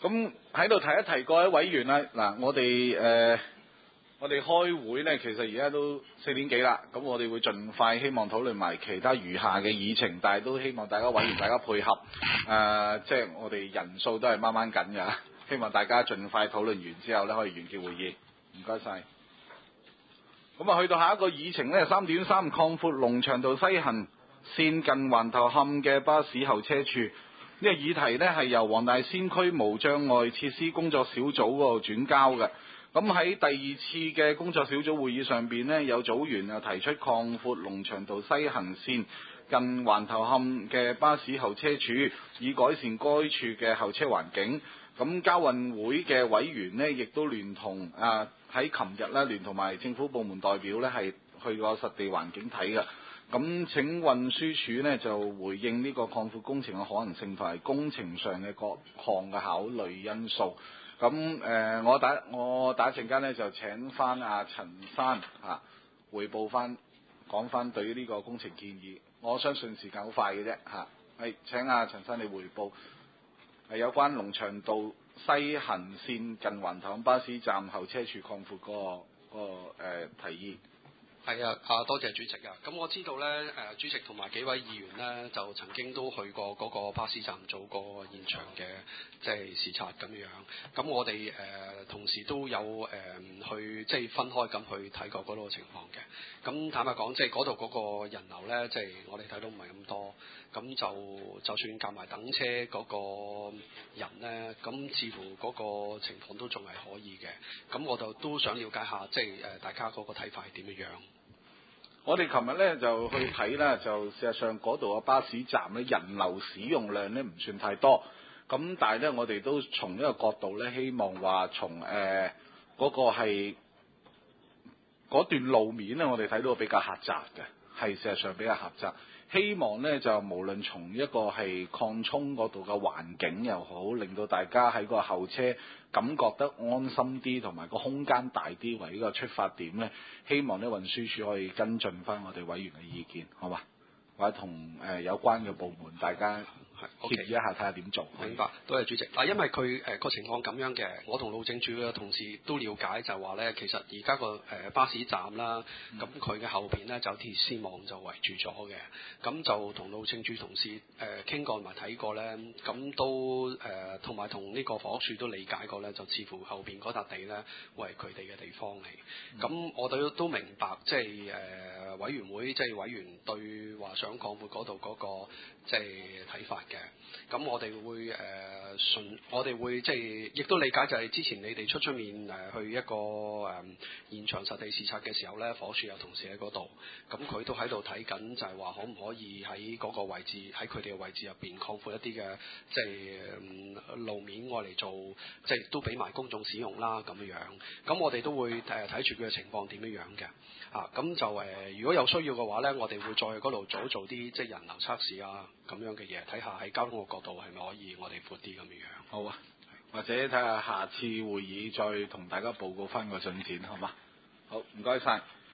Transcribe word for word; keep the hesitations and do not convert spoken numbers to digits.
咁喺度提一提各位委員啦，嗱，我哋誒、呃、我哋開會呢，其實而家都四點幾啦，咁我哋會盡快希望討論埋其他餘下嘅議程，但係都希望大家委員大家配合，誒、呃，即係我哋人數都係掹掹緊㗎，希望大家盡快討論完之後呢，可以完結會議，唔該晒。咁啊，去到下一個議程呢，三點三擴闊龍翔道西行線近環頭磡嘅巴士候車處。呢、這個議題呢係由黃大仙區無障礙設施工作小組嗰度轉交嘅。咁喺第二次嘅工作小組會議上邊呢，有組員又提出擴闊龍翔道西行線近環頭磡嘅巴士候車處，以改善該處嘅候車環境。咁交運會嘅委員呢，亦都聯同啊喺琴日呢，聯同埋政府部門代表呢，係去過實地環境睇嘅。咁請運輸署呢就回應呢個擴闊工程嘅可能性同埋工程上嘅各項嘅考慮因素。咁誒、呃，我打我打一陣間呢就請翻阿陳生啊彙報翻講翻對於呢個工程建議。我相信時間好快嘅啫嚇。係請阿陳生你彙報係有關龍翔道西行線近環頭巴士站候車處擴闊嗰、那個嗰、那個誒、呃、提議。 係啊，啊多謝主席啊！咁我知道咧，誒主席同埋幾位議員咧，就曾經都去過嗰個巴士站做過現場嘅即係視察咁樣。咁我哋誒、呃、同時都有誒、呃、去即係分開咁去睇過嗰度嘅情況嘅。咁坦白講，即係嗰度嗰個人流咧，即係我哋睇到唔係咁多。咁就就算夾埋等車嗰個人咧，咁似乎嗰個情況都仲係可以嘅。咁我就都想了解下，即係誒大家嗰個睇法係點樣樣。 我哋琴日咧就去睇啦，就事實上嗰度嘅巴士站咧人流使用量咧唔算太多，咁但係咧我哋都從呢個角度咧，希望話從誒嗰個係嗰段路面咧，我哋睇到比較狹窄嘅，係事實上比較狹窄。希望咧就無論從一個係擴充嗰度嘅環境又好，令到大家喺個候車感覺得安心啲，同埋個空間大啲為呢個出發點咧，希望咧運輸署可以跟進翻我哋委員嘅意見，好嘛？或者同誒、呃、有關嘅部門大家協議一下，睇下點做。 明白，多謝主席。嗱，因為佢誒個情況咁樣嘅，我同路政署嘅同事都了解就話咧，其實而家個誒巴士站啦，咁佢嘅後邊咧就有鐵絲網就圍住咗嘅，咁就同路政署同事誒傾過同埋睇過咧，咁都誒同埋同呢個房屋署都理解過咧，就似乎後邊嗰笪地咧會係佢哋嘅地方嚟。咁、嗯、我哋都明白，即係誒、呃、委員會即係委員對話想擴闊嗰度嗰個即係睇法嘅。咁我哋會誒順、呃，我哋會即係亦都理解，就係之前你哋出出面誒、呃、去一個誒、呃、現場實地視察嘅時候咧，房署有同事喺嗰度，咁佢都喺度睇緊，就係話可唔可以喺嗰個位置，喺佢哋嘅位置入邊擴闊一啲嘅即係、呃、路面，愛嚟做即係都俾埋公眾使用啦咁樣樣。咁我哋都會誒睇住佢嘅情況點樣樣嘅。啊，咁就誒、呃，如果有需要嘅話咧，我哋會再去嗰度做做啲即係人流測試啊，咁樣嘅嘢，睇下喺交通嘅角度係咪可以我哋闊啲咁樣樣。 好啊，或者睇下下次會議再同大家報告翻個進展，好嘛？好，唔該晒。